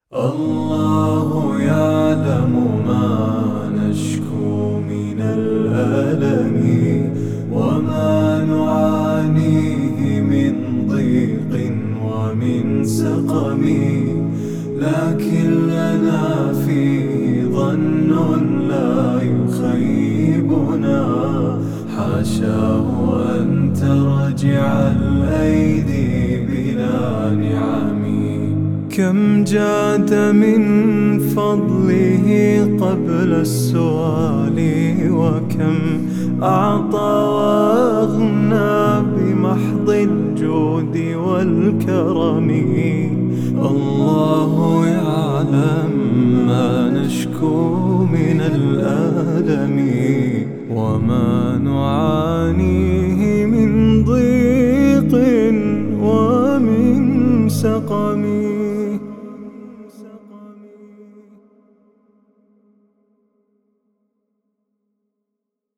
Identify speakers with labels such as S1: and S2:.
S1: الله يعلم ما نشكو من الألم وما نعانيه من ضيق ومن سقم، لكن لنا فيه ظن لا يخيبنا، حاشاه أن ترجع الأيدي بلا نعم. كم جاد من فضله قبل السؤال، وكم أعطى وأغنى بمحض الجود والكرم. الله